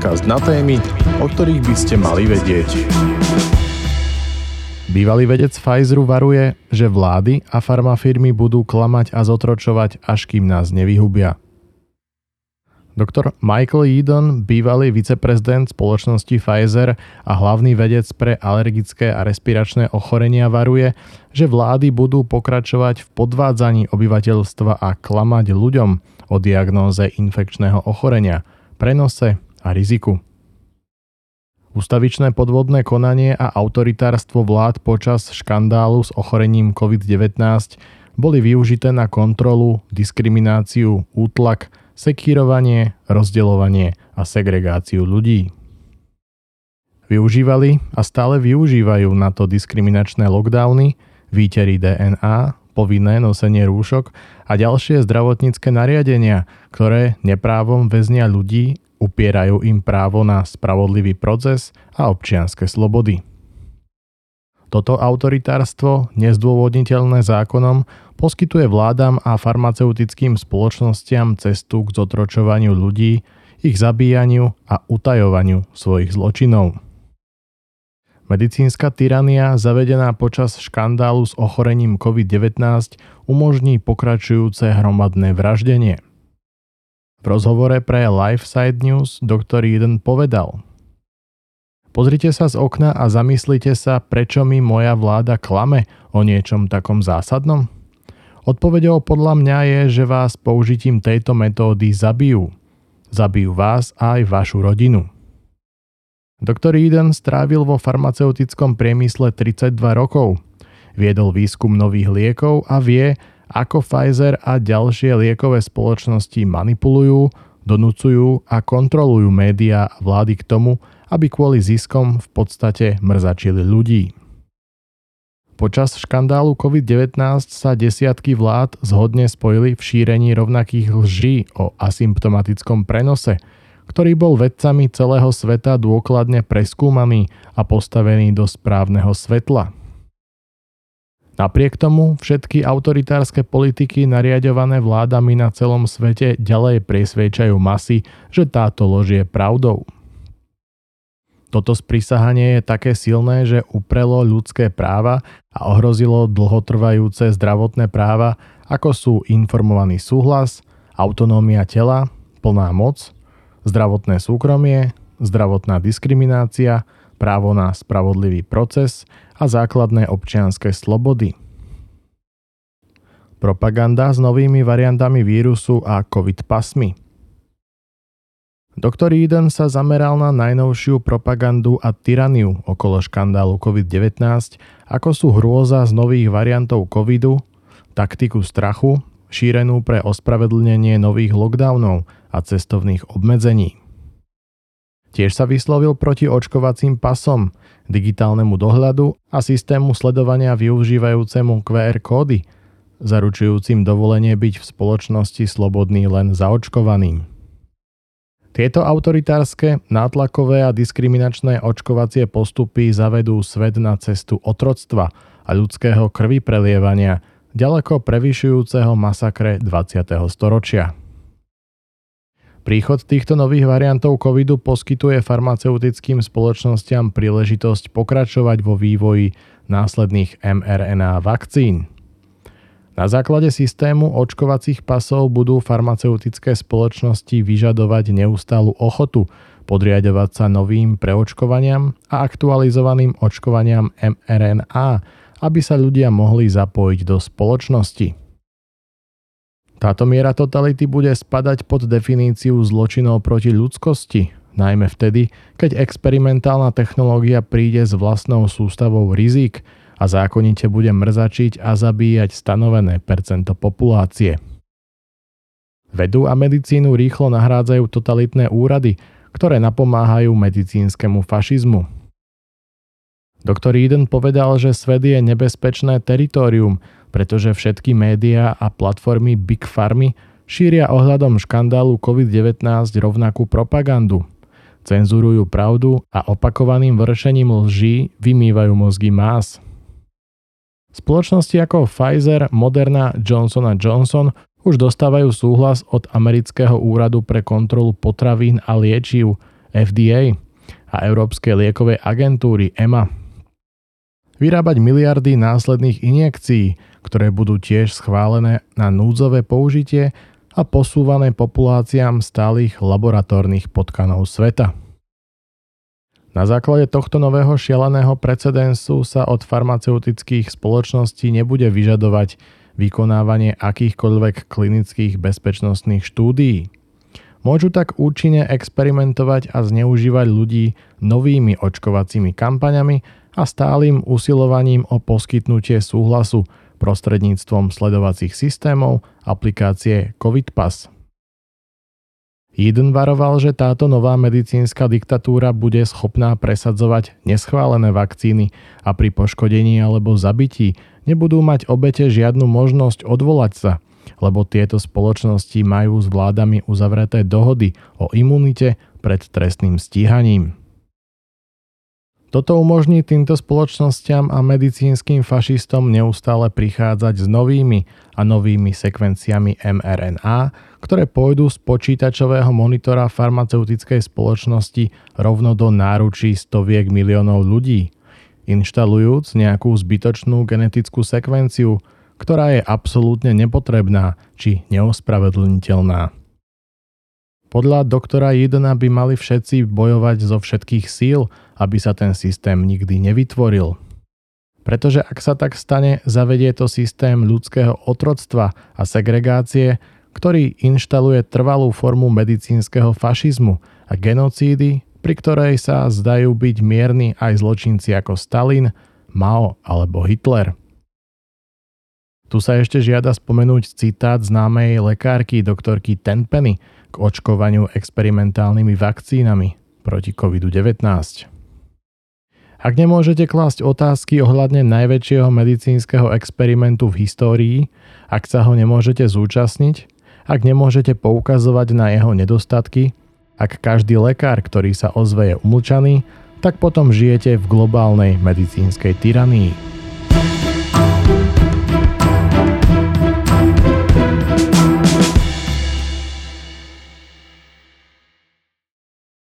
Podcast na témy, o ktorých by ste mali vedieť. Bývalý vedec Pfizeru varuje, že vlády a farmafirmy budú klamať a zotročovať, až kým nás nevyhubia. Doktor Michael Yeadon, bývalý viceprezident spoločnosti Pfizer a hlavný vedec pre alergické a respiračné ochorenia varuje, že vlády budú pokračovať v podvádzaní obyvateľstva a klamať ľuďom o diagnóze infekčného ochorenia, prenose a riziku. Ústavičné podvodné konanie a autoritárstvo vlád počas škandálu s ochorením COVID-19 boli využité na kontrolu, diskrimináciu, útlak, sekírovanie, rozdeľovanie a segregáciu ľudí. Využívali a stále využívajú na to diskriminačné lockdowny, výtery DNA, povinné nosenie rúšok a ďalšie zdravotnícke nariadenia, ktoré neprávom väznia ľudí, upierajú im právo na spravodlivý proces a občianske slobody. Toto autoritárstvo, nezdôvodniteľné zákonom, poskytuje vládam a farmaceutickým spoločnostiam cestu k zotročovaniu ľudí, ich zabíjaniu a utajovaniu svojich zločinov. Medicínska tyrania, zavedená počas škandálu s ochorením COVID-19, umožní pokračujúce hromadné vraždenie. V rozhovore pre LifeSide News Dr. Yeadon povedal: Pozrite sa z okna a zamyslite sa, prečo mi moja vláda klame o niečom takom zásadnom? Odpoveďou podľa mňa je, že vás použitím tejto metódy zabijú. Zabijú vás a aj vašu rodinu. Dr. Yeadon strávil vo farmaceutickom priemysle 32 rokov. Viedol výskum nových liekov a vie, ako Pfizer a ďalšie liekové spoločnosti manipulujú, donúcujú a kontrolujú médiá a vlády k tomu, aby kvôli ziskom v podstate mrzačili ľudí. Počas škandálu COVID-19 sa desiatky vlád zhodne spojili v šírení rovnakých lží o asymptomatickom prenose, ktorý bol vedcami celého sveta dôkladne preskúmaný a postavený do správneho svetla. Napriek tomu všetky autoritárske politiky nariaďované vládami na celom svete ďalej presviedčajú masy, že táto lož je pravdou. Toto sprisahanie je také silné, že uprelo ľudské práva a ohrozilo dlhotrvajúce zdravotné práva, ako sú informovaný súhlas, autonómia tela, plná moc, zdravotné súkromie, zdravotná diskriminácia, právo na spravodlivý proces a základné občianske slobody. Propaganda s novými variantami vírusu a COVID pasmi. Dr. Yeadon sa zameral na najnovšiu propagandu a tyraniu okolo škandálu COVID-19, ako sú hrôza z nových variantov covidu, taktiku strachu, šírenú pre ospravedlnenie nových lockdownov a cestovných obmedzení. Tiež sa vyslovil proti očkovacím pasom, digitálnemu dohľadu a systému sledovania využívajúcemu QR kódy, zaručujúcim dovolenie byť v spoločnosti slobodný len zaočkovaným. Tieto autoritárske, nátlakové a diskriminačné očkovacie postupy zavedú svet na cestu otroctva a ľudského krvi prelievania, ďaleko prevyšujúceho masakre 20. storočia. Príchod týchto nových variantov covidu poskytuje farmaceutickým spoločnostiam príležitosť pokračovať vo vývoji následných mRNA vakcín. Na základe systému očkovacích pasov budú farmaceutické spoločnosti vyžadovať neustálu ochotu podriaďovať sa novým preočkovaniam a aktualizovaným očkovaniam mRNA, aby sa ľudia mohli zapojiť do spoločnosti. Táto miera totality bude spadať pod definíciu zločinov proti ľudskosti, najmä vtedy, keď experimentálna technológia príde s vlastnou sústavou rizík a zákonite bude mrzačiť a zabíjať stanovené percento populácie. Vedu a medicínu rýchlo nahrádzajú totalitné úrady, ktoré napomáhajú medicínskemu fašizmu. Dr. Yeadon povedal, že svet je nebezpečné teritorium, pretože všetky médiá a platformy Big Pharmy šíria ohľadom škandálu COVID-19 rovnakú propagandu. Cenzurujú pravdu a opakovaným vršením lží vymývajú mozgy más. Spoločnosti ako Pfizer, Moderna, Johnson & Johnson už dostávajú súhlas od amerického úradu pre kontrolu potravín a liečiv FDA a Európskej liekovej agentúry EMA. Vyrábať miliardy následných injekcií, ktoré budú tiež schválené na núdzové použitie a posúvané populáciám stálych laboratórnych potkanov sveta. Na základe tohto nového šialeného precedensu sa od farmaceutických spoločností nebude vyžadovať vykonávanie akýchkoľvek klinických bezpečnostných štúdií. Môžu tak účinne experimentovať a zneužívať ľudí novými očkovacími kampaňami a stálym usilovaním o poskytnutie súhlasu prostredníctvom sledovacích systémov aplikácie CovidPass. Eden varoval, že táto nová medicínska diktatúra bude schopná presadzovať neschválené vakcíny a pri poškodení alebo zabití nebudú mať obete žiadnu možnosť odvolať sa, lebo tieto spoločnosti majú s vládami uzavreté dohody o imunite pred trestným stíhaním. Toto umožní týmto spoločnosťam a medicínskym fašistom neustále prichádzať s novými a novými sekvenciami mRNA, ktoré pôjdu z počítačového monitora farmaceutickej spoločnosti rovno do náručí stoviek miliónov ľudí, inštalujúc nejakú zbytočnú genetickú sekvenciu, ktorá je absolútne nepotrebná či neospravedlniteľná. Podľa doktora Edena by mali všetci bojovať zo všetkých síl, aby sa ten systém nikdy nevytvoril. Pretože ak sa tak stane, zavedie to systém ľudského otroctva a segregácie, ktorý inštaluje trvalú formu medicínskeho fašizmu a genocídy, pri ktorej sa zdajú byť mierni aj zločinci ako Stalin, Mao alebo Hitler. Tu sa ešte žiada spomenúť citát známej lekárky doktorky Tenpenny k očkovaniu experimentálnymi vakcínami proti COVID-19. Ak nemôžete klásť otázky ohľadne najväčšieho medicínskeho experimentu v histórii, ak sa ho nemôžete zúčastniť, ak nemôžete poukazovať na jeho nedostatky, ak každý lekár, ktorý sa ozve, je umlčaný, tak potom žijete v globálnej medicínskej tyranii.